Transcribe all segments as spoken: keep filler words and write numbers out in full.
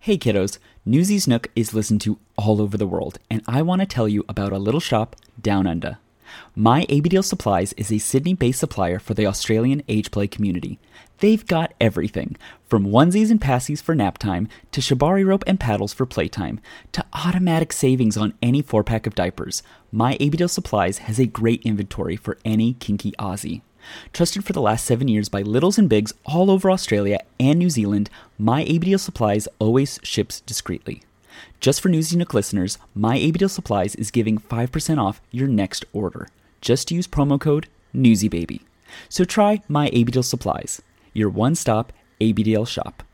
Hey kiddos, Newsies Nook is listened to all over the world, and I want to tell you about a little shop down under. My Abdale Supplies is a Sydney-based supplier for the Australian age play community. They've got everything, from onesies and passies for nap time, to shibari rope and paddles for playtime, to automatic savings on any four-pack of diapers. My Abdale Supplies has a great inventory for any kinky Aussie. Trusted for the last seven years by littles and bigs all over Australia and New Zealand, My Abdale Supplies always ships discreetly. Just for Newsies Nook listeners, My Abdale Supplies is giving five percent off your next order. Just use promo code NewsieBaby. So try My Abdale Supplies, your one-stop Abdale shop.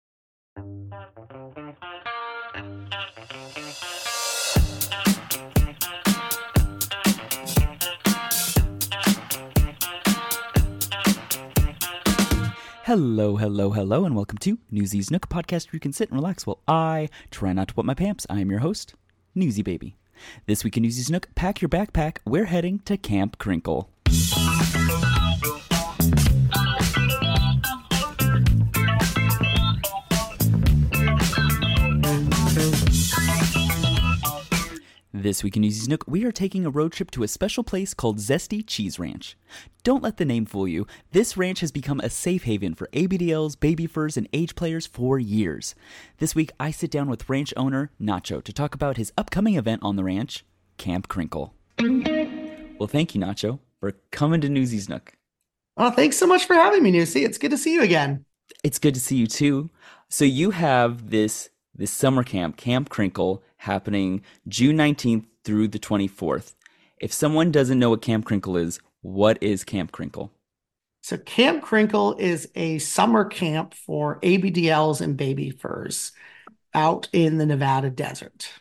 Hello, hello, hello, and welcome to Newsies Nook, podcast where you can sit and relax while I try not to wet my pants. I am your host, Newsy Baby. This week in Newsies Nook, pack your backpack. We're heading to Camp Crinkle. This week in Newsies Nook, we are taking a road trip to a special place called Zesty Cheese Ranch. Don't let the name fool you. This ranch has become a safe haven for A B D Ls, baby furs, and age players for years. This week, I sit down with ranch owner Nacho to talk about his upcoming event on the ranch, Camp Crinkle. Well, thank you, Nacho, for coming to Newsies Nook. Oh, thanks so much for having me, Newsy. It's good to see you again. It's good to see you, too. So you have this this summer camp, Camp Crinkle, happening June nineteenth through the twenty-fourth. If someone doesn't know what Camp Crinkle is, what is Camp Crinkle? So Camp Crinkle is a summer camp for A B D Ls and baby furs out in the Nevada desert.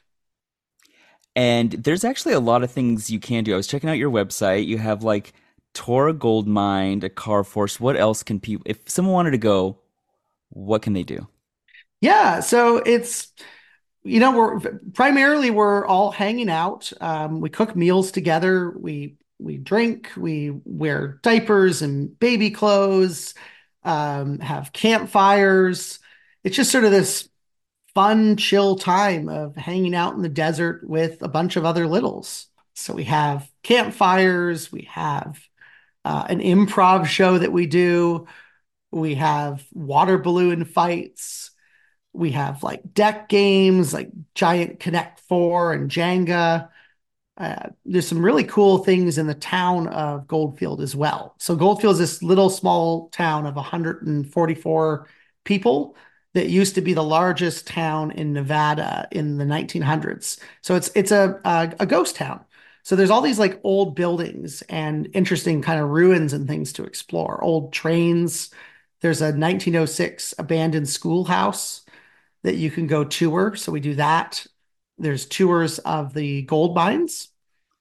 And there's actually a lot of things you can do. I was checking out your website. You have like Tora Gold Mine, a car force. What else can people, if someone wanted to go, what can they do? Yeah, so it's, you know, we're primarily we're all hanging out. Um, we cook meals together. We we drink. We wear diapers and baby clothes. Um, have campfires. It's just sort of this fun, chill time of hanging out in the desert with a bunch of other littles. So we have campfires. We have uh, an improv show that we do. We have water balloon fights. We have like deck games, like Giant Connect Four and Jenga. Uh, there's some really cool things in the town of Goldfield as well. So Goldfield is this little small town of one hundred forty-four people that used to be the largest town in Nevada in the nineteen hundreds. So it's it's a a, a ghost town. So there's all these like old buildings and interesting kind of ruins and things to explore. Old trains. There's a nineteen oh six abandoned schoolhouse that you can go tour. So we do that. There's tours of the gold mines.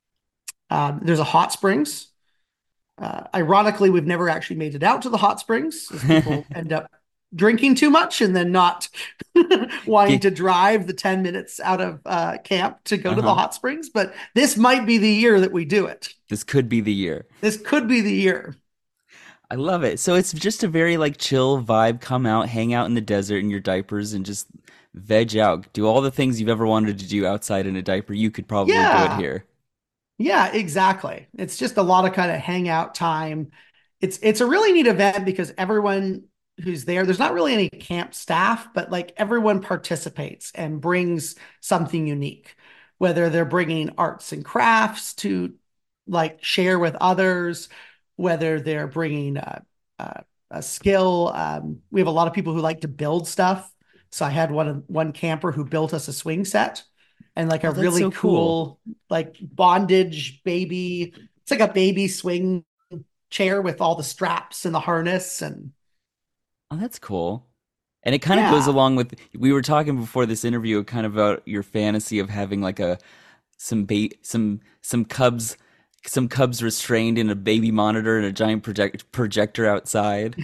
Um, there's a hot springs. Uh, ironically, we've never actually made it out to the hot springs as people end up drinking too much and then not wanting to drive the ten minutes out of uh, camp to go uh-huh. to the hot springs. But this might be the year that we do it. This could be the year. This could be the year. I love it. So it's just a very like chill vibe. Come out, hang out in the desert in your diapers and just veg out. Do all the things you've ever wanted to do outside in a diaper. You could probably yeah. do it here. Yeah, exactly. It's just a lot of kind of hangout time. It's it's a really neat event because everyone who's there, there's not really any camp staff, but like everyone participates and brings something unique, whether they're bringing arts and crafts to like share with others, whether they're bringing a, a, a skill. Um, we have a lot of people who like to build stuff. So I had one one camper who built us a swing set and like a oh, really so cool, cool like bondage baby. It's like a baby swing chair with all the straps and the harness. And oh, that's cool. And it kind of yeah. goes along with, we were talking before this interview kind of about your fantasy of having like a some ba- some some cubs some cubs restrained in a baby monitor and a giant project- projector outside.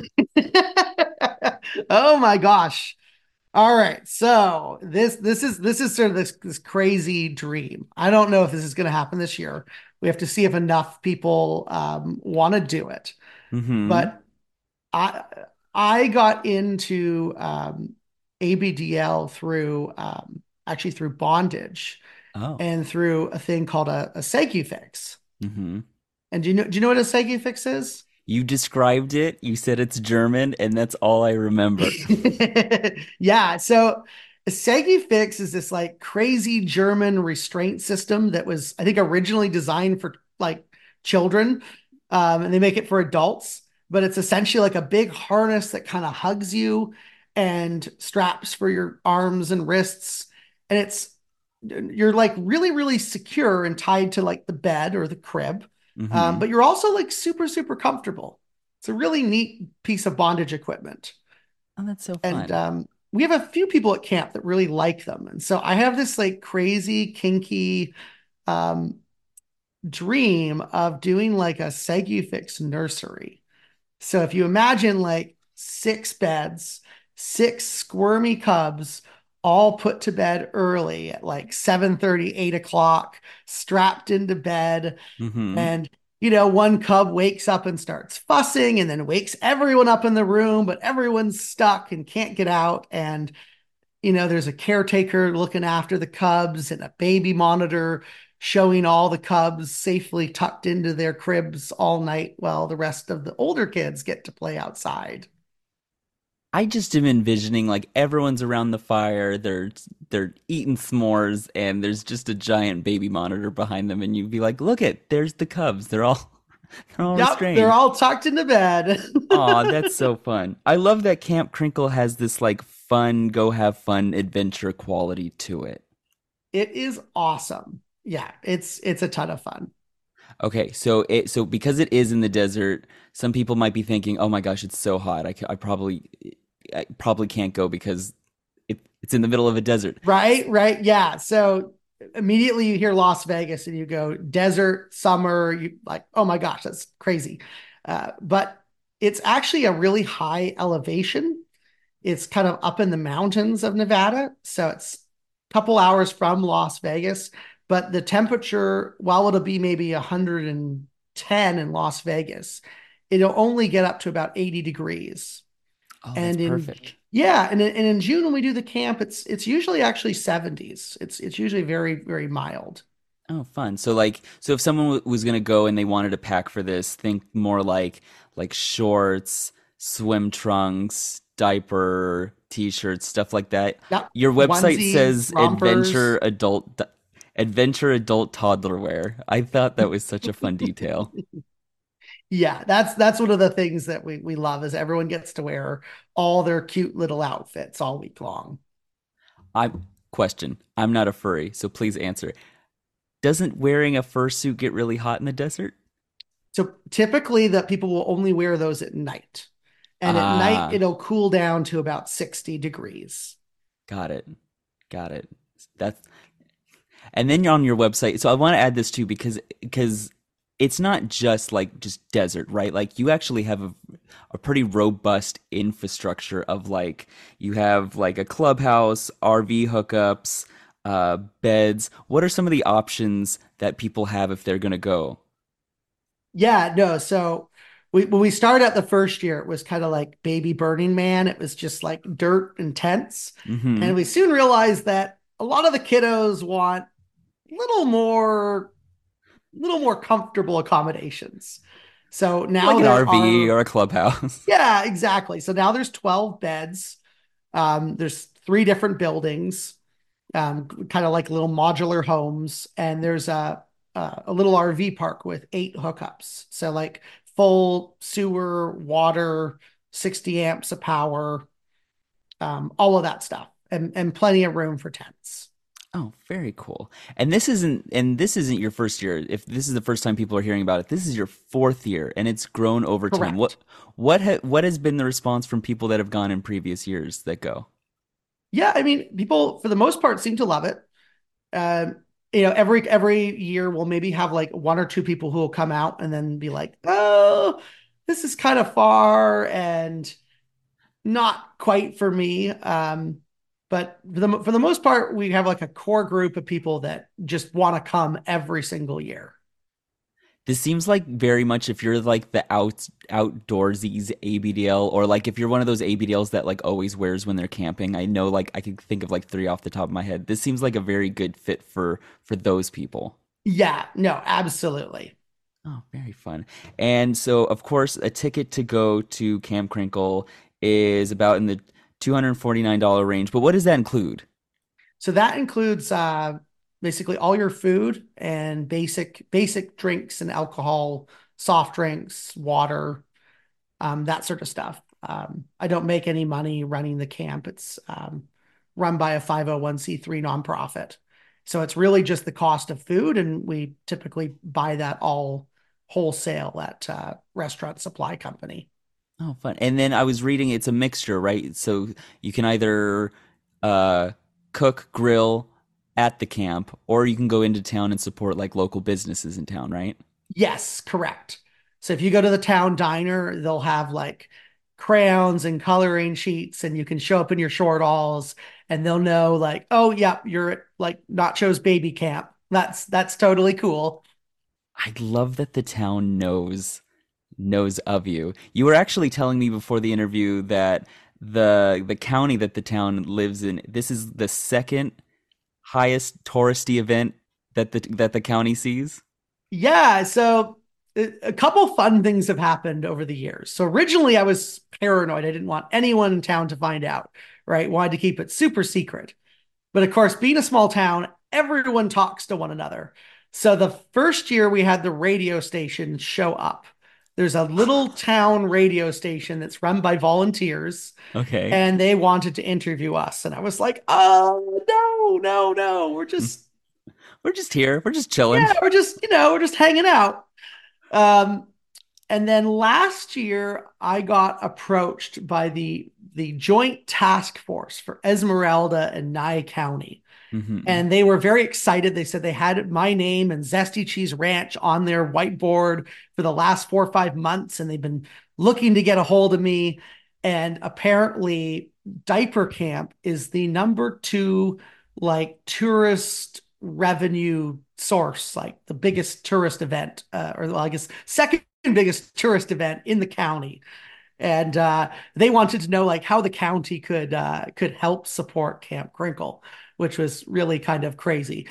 Oh my gosh. All right. So this this is this is sort of this, this crazy dream. I don't know if this is going to happen this year. We have to see if enough people um, want to do it. Mm-hmm. But I I got into um, A B D L through um, actually through bondage Oh. and through a thing called a, a Segufix. Hmm. And do you know do you know what a Segufix is? You described it. You said it's German, and that's all I remember. Yeah, so a Segufix is this like crazy German restraint system that was, I think, originally designed for like children, um, and they make it for adults. But it's essentially like a big harness that kind of hugs you and straps for your arms and wrists, and it's you're like really, really secure and tied to like the bed or the crib, um, Hmm. but you're also like super, super comfortable. It's a really neat piece of bondage equipment. Oh, that's so And fun. um, we have a few people at camp that really like them. And so I have this like crazy, kinky um, dream of doing like a Segufix nursery. So if you imagine like six beds, six squirmy cubs, all put to bed early at like seven thirty, eight o'clock, strapped into bed, Hmm. and you know, one cub wakes up and starts fussing and then wakes everyone up in the room, but everyone's stuck and can't get out. And, you know, there's a caretaker looking after the cubs and a baby monitor showing all the cubs safely tucked into their cribs all night while the rest of the older kids get to play outside. I just am envisioning like everyone's around the fire, they're they're eating s'mores, and there's just a giant baby monitor behind them, and you'd be like, "Look it, there's the cubs. They're all they're all Yep, they're restrained." all tucked into bed. Aw, that's so fun. I love that Camp Crinkle has this like fun, go have fun adventure quality to it. It is awesome. Yeah, it's it's a ton of fun. Okay, so it so because it is in the desert, some people might be thinking, "Oh my gosh, it's so hot. I, ca- I probably I probably can't go because it, it's in the middle of a desert." Right, right. Yeah. So immediately you hear Las Vegas and you go desert, summer, you like, oh my gosh, that's crazy. Uh, but it's actually a really high elevation. It's kind of up in the mountains of Nevada. So it's a couple hours from Las Vegas, but the temperature, while it'll be maybe one hundred ten in Las Vegas, it'll only get up to about eighty degrees. Oh, that's And in perfect. yeah, and in, and in June when we do the camp, it's it's usually actually seventies. It's it's usually very, very mild. Oh, fun. So like, so if someone w was gonna go and they wanted to pack for this, think more like like shorts, swim trunks, diaper, t-shirts, stuff like that. Yep. Your website Onesies, says rompers. adventure adult adventure adult toddler wear. I thought that was such a fun detail. Yeah, that's that's one of the things that we we love is everyone gets to wear all their cute little outfits all week long. I question. I'm not a furry, so please answer. Doesn't wearing a fursuit get really hot in the desert? So typically the people will only wear those at night. And at night Ah, it'll cool down to about sixty degrees. got it. Got it. That's and then you're on your website. So I want to add this too because because it's not just like just desert, right? Like you actually have a, a pretty robust infrastructure of like you have like a clubhouse, R V hookups, uh, beds. What are some of the options that people have if they're gonna go? Yeah, no. So we when we started out the first year, it was kind of like baby Burning Man. It was just like dirt and tents. Mm-hmm. And we soon realized that a lot of the kiddos want a little more, little more comfortable accommodations. So Like now an there R V are, or a clubhouse. yeah, exactly. So now there's twelve beds. Um, there's three different buildings, um, kind of like little modular homes, and there's a a, a little R V park with eight hookups. So like full sewer, water, sixty amps of power, um, all of that stuff, and and plenty of room for tents. Oh, very cool. And this isn't and this isn't your first year. If this is the first time people are hearing about it, this is your fourth year and it's grown over time. What Correct. what ha what has been the response from people that have gone in previous years that go? Yeah, I mean, people for the most part seem to love it. Um, you know, every every year we'll maybe have like one or two people who will come out and then be like, "Oh, this is kind of far and not quite for me." Um, but for the for the most part, we have like a core group of people that just want to come every single year. This seems like very much if you're like the out outdoorsies A B D L, or like if you're one of those A B D Ls that like always wears when they're camping. I know like I can think of like three off the top of my head. This seems like a very good fit for for those people. Yeah, no, absolutely. Oh, very fun. And so of course a ticket to go to Camp Crinkle is about in the two hundred forty-nine dollars range. But what does that include? So that includes uh, basically all your food and basic basic drinks and alcohol, soft drinks, water, um, that sort of stuff. Um, I don't make any money running the camp. It's um, run by a five oh one c three nonprofit. So it's really just the cost of food, and we typically buy that all wholesale at uh, Restaurant Supply Company. Oh, fun. And then I was reading it's a mixture, right? So you can either uh, cook, grill at the camp, or you can go into town and support like local businesses in town, right? Yes, correct. So if you go to the town diner, they'll have like crayons and coloring sheets, and you can show up in your short alls, and they'll know like, oh yeah, you're at like Nacho's baby camp. That's that's totally cool. I love that the town knows knows of you. You were actually telling me before the interview that the the county that the town lives in, this is the second highest touristy event that the that the county sees. Yeah, so a a couple fun things have happened over the years. So originally I was paranoid. I didn't want anyone in town to find out, right? Wanted to keep it super secret. But of course, being a small town, everyone talks to one another. So the first year we had the radio station show up. There's a little town radio station that's run by volunteers, Okay. and they wanted to interview us. And I was like, oh, no, no, no. We're just, We're just here. We're just chilling. yeah, we're just, you know, we're just hanging out. Um, and then last year, I got approached by the the Joint Task Force for Esmeralda and Nye County, Hmm. and they were very excited. They said they had my name and Zesty Cheese Ranch on their whiteboard for the last four or five months, and they've been looking to get a hold of me. And apparently, Diaper Camp is the number two like tourist revenue source, like the biggest tourist event, uh, or well, I guess second biggest tourist event in the county. And uh, they wanted to know like how the county could uh, could help support Camp Crinkle, which was really kind of crazy.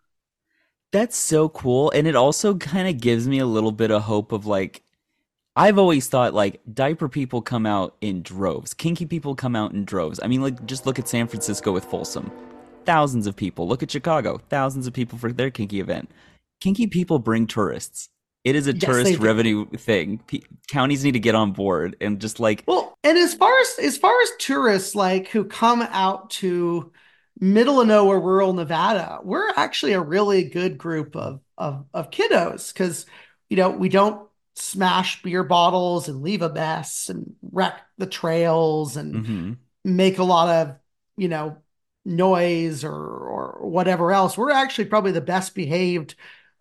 That's so cool. And it also kind of gives me a little bit of hope of like, I've always thought like diaper people come out in droves. Kinky people come out in droves. I mean, like, just look at San Francisco with Folsom. Thousands of people. Look at Chicago. Thousands of people for their kinky event. Kinky people bring tourists. It is a Yes, they tourist do. revenue thing. P- counties need to get on board and just like, Well, and as far as as far as tourists like who come out to middle of nowhere rural Nevada, we're actually a really good group of of of kiddos because you know we don't smash beer bottles and leave a mess and wreck the trails and mm-hmm. make a lot of you know noise or or whatever else. We're actually probably the best behaved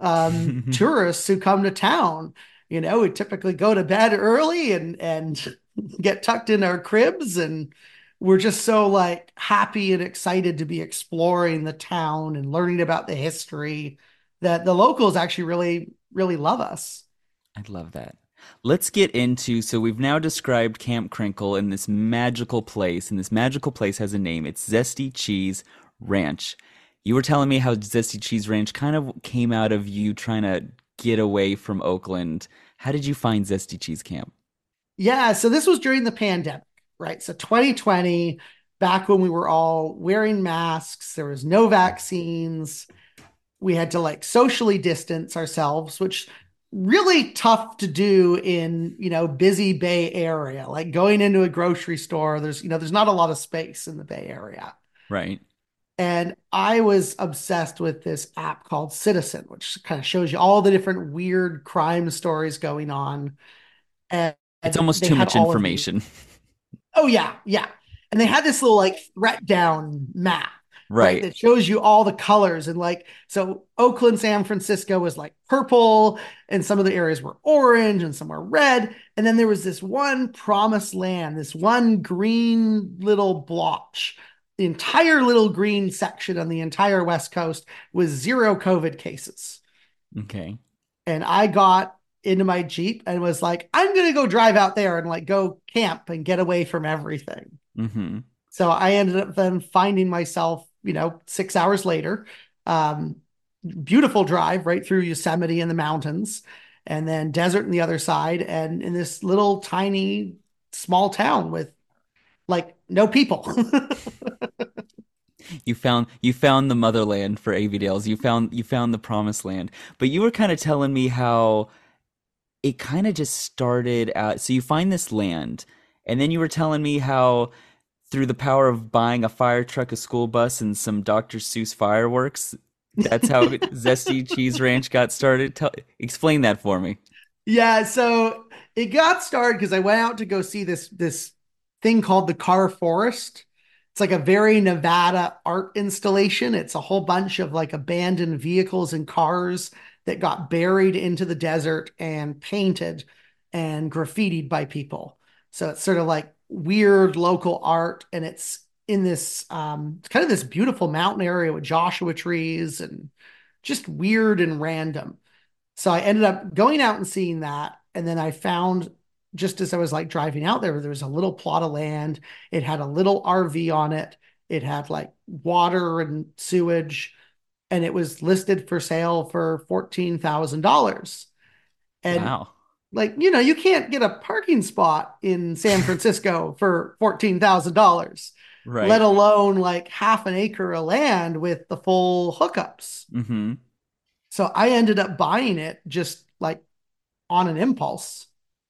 um, tourists who come to town. You know, we typically go to bed early and and get tucked in our cribs, and we're just so like happy and excited to be exploring the town and learning about the history that the locals actually really really love us. I love that. Let's get into, so we've now described Camp Crinkle in this magical place, and this magical place has a name. It's Zesty Cheese Ranch. You were telling me how Zesty Cheese Ranch kind of came out of you trying to get away from Oakland. How did you find Zesty Cheese Camp? Yeah, so this was during the pandemic, right? So twenty twenty, back when we were all wearing masks, there was no vaccines. We had to like socially distance ourselves, which really tough to do in, you know, busy Bay Area. Like going into a grocery store, there's, you know, there's not a lot of space in the Bay Area. Right. And I was obsessed with this app called Citizen, which kind of shows you all the different weird crime stories going on. And, It's and almost they too had much all of these. information. Oh yeah, yeah. And they had this little like threat down map, right? Right. That shows you all the colors and like so Oakland, San Francisco was like purple, and some of the areas were orange and some were red. And then there was this one promised land, this one green little blotch. The entire little green section on the entire West Coast was zero COVID cases. Okay. and I got into my Jeep and was like, I'm gonna go drive out there and like go camp and get away from everything. Mm-hmm. So I ended up then finding myself, you know, six hours later, um, beautiful drive right through Yosemite and the mountains, and then desert on the other side, and in this little tiny small town with like no people. You found you found the motherland for A V Dales. You found you found the promised land. But you were kind of telling me how it kind of just started out. So you find this land, and then you were telling me how through the power of buying a fire truck, a school bus, and some doctor Seuss fireworks, that's how Zesty Cheese Ranch got started. Tell, explain that for me. Yeah, so it got started because I went out to go see this this thing called the Car Forest. It's like a very Nevada art installation. It's a whole bunch of like abandoned vehicles and cars that got buried into the desert and painted and graffitied by people. So it's sort of like weird local art, and it's in this um it's kind of this beautiful mountain area with Joshua trees and just weird and random. So I ended up going out and seeing that. And then I found, just as I was like driving out there, there was a little plot of land. It had a little R V on it. It had like water and sewage, and it was listed for sale for fourteen thousand dollars. And Wow. like, you know, you can't get a parking spot in San Francisco for fourteen thousand dollars, let Right. alone like half an acre of land with the full hookups. Mm-hmm. So I ended up buying it just like on an impulse.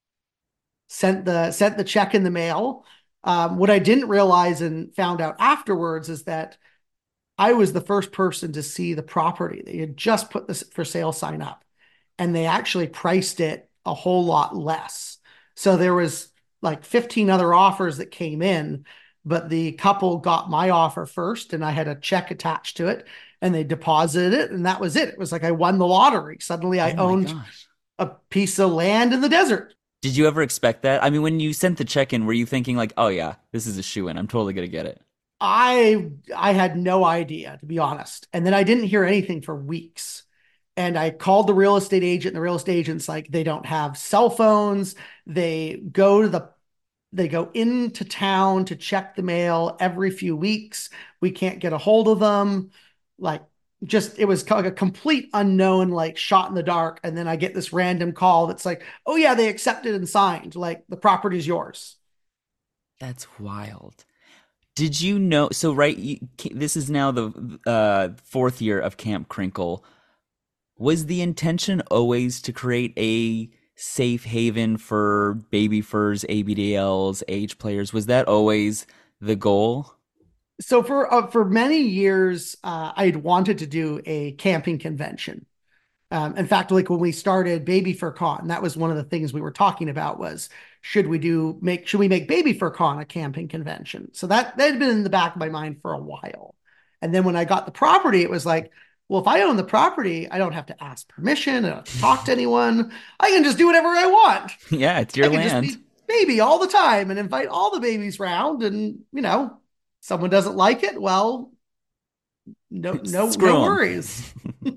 Sent the sent the check in the mail. Um, what I didn't realize and found out afterwards is that I was the first person to see the property. They had just put this for sale sign up, and they actually priced it a whole lot less. So there was like fifteen other offers that came in, but the couple got my offer first, and I had a check attached to it, and they deposited it, and that was it. It was like I won the lottery. Suddenly I Oh my owned gosh. a piece of land in the desert. Did you ever expect that? I mean, when you sent the check in, were you thinking like, "Oh yeah, this is a shoe in. I'm totally gonna get it." I I had no idea, to be honest. And then I didn't hear anything for weeks. And I called the real estate agent, and the real estate agent's like, they don't have cell phones. They go to the they go into town to check the mail every few weeks. We can't get a hold of them. Like, just it was like a complete unknown, like shot in the dark. And then I get this random call that's like, oh yeah, they accepted and signed. Like the property's yours. That's wild. Did you know? So, right, you, this is now the uh, fourth year of Camp Crinkle. Was the intention always to create a safe haven for baby furs, A B D Ls, age players? Was that always the goal? So for uh, for many years, uh, I had wanted to do a camping convention. Um, in fact, like when we started Baby Fur Con, that was one of the things we were talking about was should we do make should we make Baby Fur Con a camping convention? So that that had been in the back of my mind for a while. And then when I got the property, it was like, well, if I own the property, I don't have to ask permission. I don't have to talk to anyone. I can just do whatever I want. Yeah, it's I your can just land. be baby all the time and invite all the babies round. And you know, someone doesn't like it, well, no, no, no Screw them. worries.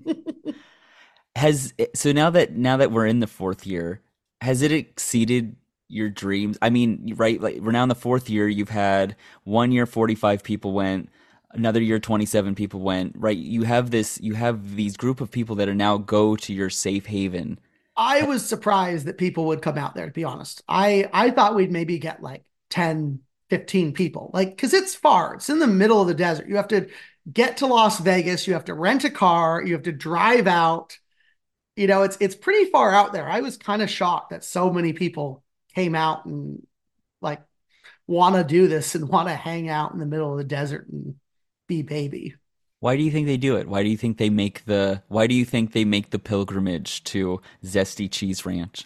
Has so now that now that we're in the fourth year, has it exceeded your dreams? I mean, right, like we're now in the fourth year. You've had one year forty-five people went, another year twenty-seven people went, right? You have this you have these group of people that are now go to your safe haven. I was surprised that people would come out there, to be honest. I I thought we'd maybe get like ten, fifteen people. Like, because it's far. It's in the middle of the desert. You have to get to Las Vegas, you have to rent a car, you have to drive out. You know, it's it's pretty far out there. I was kind of shocked that so many people came out and like want to do this and want to hang out in the middle of the desert and be baby. Why do you think they do it? Why do you think they make the why do you think they make the pilgrimage to Zesty Cheese Ranch?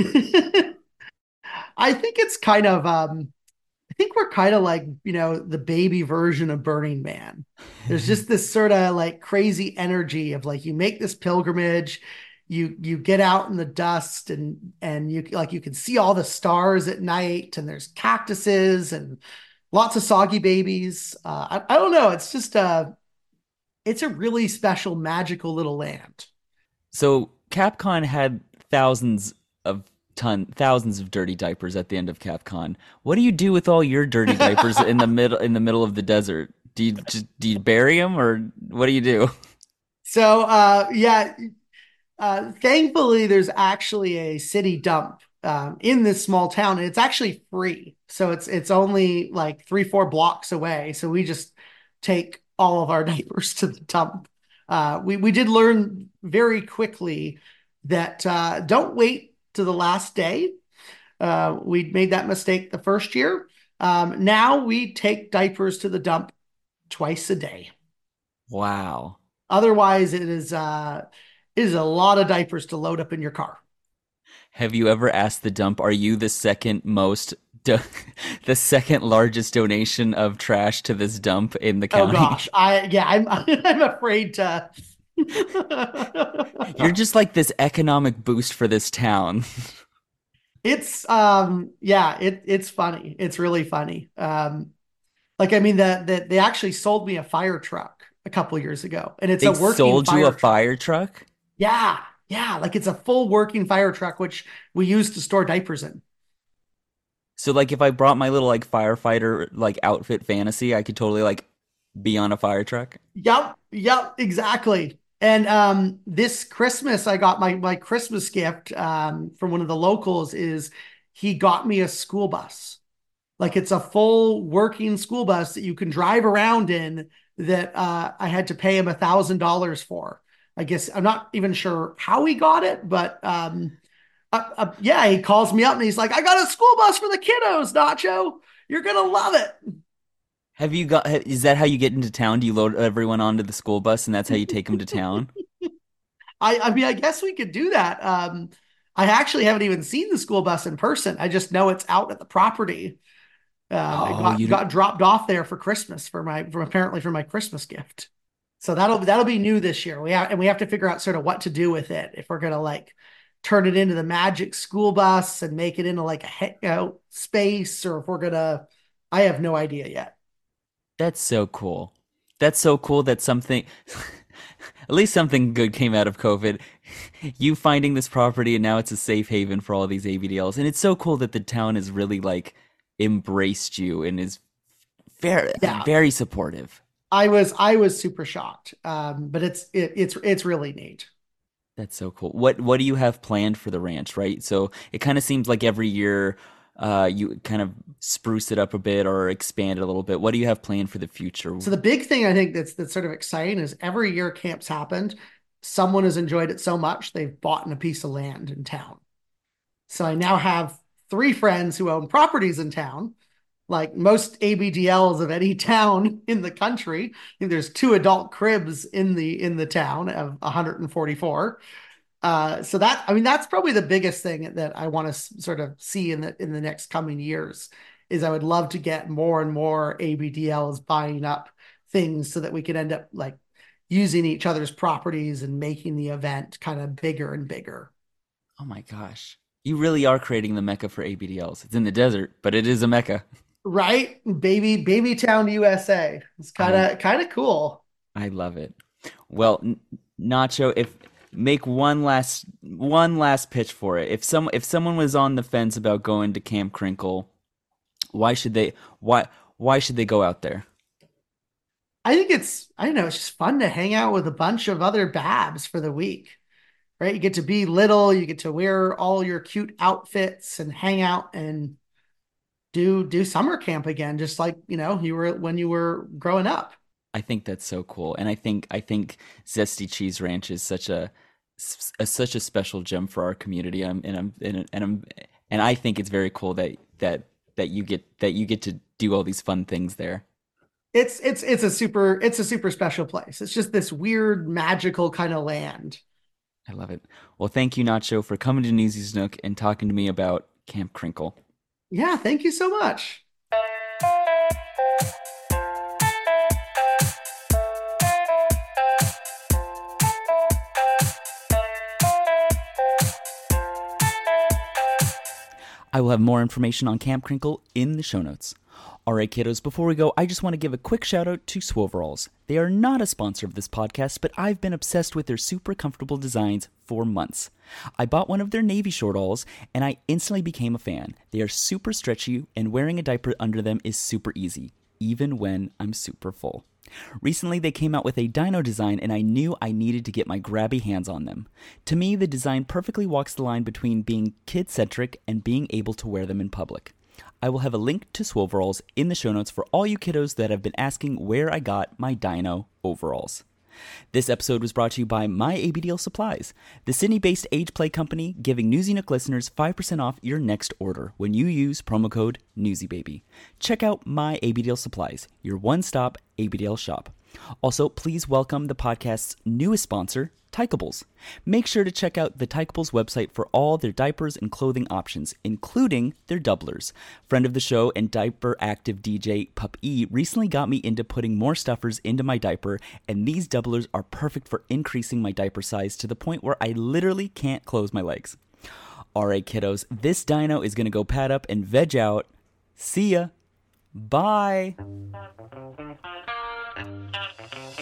I think it's kind of um I think we're kind of like, you know, the baby version of Burning Man. There's just this sort of like crazy energy of like you make this pilgrimage, you you get out in the dust and and you like you can see all the stars at night and there's cactuses and lots of soggy babies. Uh, I, I don't know. It's just uh it's a really special magical little land. So Capcom had thousands of ton thousands of dirty diapers at the end of Capcom. What do you do with all your dirty diapers in the middle in the middle of the desert? Do you just do you bury them, or what do you do? So, uh, yeah, uh, thankfully, there's actually a city dump um, in this small town, and it's actually free. So it's it's only like three, four blocks away. So we just take all of our diapers to the dump. Uh, we we did learn very quickly that uh, don't wait to the last day. Uh, we made that mistake the first year. Um, now we take diapers to the dump twice a day. Wow. Otherwise, it is uh, it is a lot of diapers to load up in your car. Have you ever asked the dump, are you the second most do- the second largest donation of trash to this dump in the Oh county? gosh, I yeah, I'm I'm afraid to. You're just like this economic boost for this town. It's um yeah, it it's funny. It's really funny. Um, like I mean that that they actually sold me a fire truck a couple years ago, and it's a They working sold you a fire truck. fire truck? Yeah, yeah, like it's a full working fire truck, which we use to store diapers in. So like if I brought my little like firefighter like outfit fantasy, I could totally like be on a fire truck. Yep, yep, exactly. And um, this Christmas, I got my my Christmas gift um, from one of the locals is he got me a school bus. Like it's a full working school bus that you can drive around in that uh, I had to pay him a thousand dollars for. I guess I'm not even sure how he got it, but um, uh, uh, yeah, he calls me up and he's like, "I got a school bus for the kiddos, Nacho. You're gonna love it." Have you got is that how you get into town? Do you load everyone onto the school bus and that's how you take them to town? I, I mean, I guess we could do that. Um, I actually haven't even seen the school bus in person. I just know it's out at the property. Um, it Oh, got you got dropped off there for Christmas for my for apparently for my Christmas gift. So that'll that'll be new this year. We have and we have to figure out sort of what to do with it. If we're gonna like turn it into the magic school bus and make it into like a hangout space, or if we're gonna, I have no idea yet. that's so cool. That's so cool that something at least something good came out of COVID. You finding this property and now it's a safe haven for all these A B D Ls. And it's so cool that the town has really like embraced you and is very Yeah, very supportive. I was I was super shocked. Um, but it's it, it's it's really neat. That's so cool. What what do you have planned for the ranch, right? So it kind of seems like every year uh you kind of spruce it up a bit or expand it a little bit. What do you have planned for the future? So the big thing I think that's that's sort of exciting is every year camps happened, someone has enjoyed it so much they've bought in a piece of land in town. So I now have three friends who own properties in town, like most A B D Ls of any town in the country. I think there's two adult cribs in the in the town of one hundred forty-four. Uh, so that I mean that's probably the biggest thing that I want to sort of see in the in the next coming years is I would love to get more and more A B D Ls buying up things so that we could end up like using each other's properties and making the event kind of bigger and bigger. Oh my gosh. You really are creating the mecca for A B D Ls. It's in the desert, but it is a mecca. Right? Baby baby town U S A. It's kind I of kind of cool. I love it. Well, N- Nacho, if make one last one last pitch for it. If some if someone was on the fence about going to Camp Crinkle, why should they why why should they go out there? I think it's I don't know, it's just fun to hang out with a bunch of other babs for the week. Right? You get to be little, you get to wear all your cute outfits and hang out and do do summer camp again, just like, you know, you were when you were growing up. I think that's so cool, and I think I think Zesty Cheese Ranch is such a, a such a special gem for our community. I'm, and I'm and, and I'm and I think it's very cool that that that you get that you get to do all these fun things there. It's it's it's a super it's a super special place. It's just this weird magical kind of land. I love it. Well, thank you, Nacho, for coming to Newsy's Nook and talking to me about Camp Crinkle. Yeah, thank you so much. I will have more information on Camp Crinkle in the show notes. Alright kiddos, before we go, I just want to give a quick shout out to Swoveralls. They are not a sponsor of this podcast, but I've been obsessed with their super comfortable designs for months. I bought one of their navy shortalls and I instantly became a fan. They are super stretchy and wearing a diaper under them is super easy, even when I'm super full. Recently, they came out with a dino design and I knew I needed to get my grabby hands on them. To me, the design perfectly walks the line between being kid-centric and being able to wear them in public. I will have a link to Swoveralls in the show notes for all you kiddos that have been asking where I got my dino overalls. This episode was brought to you by My A B D L Supplies, the Sydney-based age play company giving Newsy Nook listeners five percent off your next order when you use promo code NewsyBaby. Check out My A B D L Supplies, your one-stop A B D L shop. Also, please welcome the podcast's newest sponsor, Tykables. Make sure to check out the Tykables website for all their diapers and clothing options, including their doublers. Friend of the show and diaper active D J Pup E recently got me into putting more stuffers into my diaper, and these doublers are perfect for increasing my diaper size to the point where I literally can't close my legs. Alright kiddos, this dino is gonna go pad up and veg out. See ya! Bye!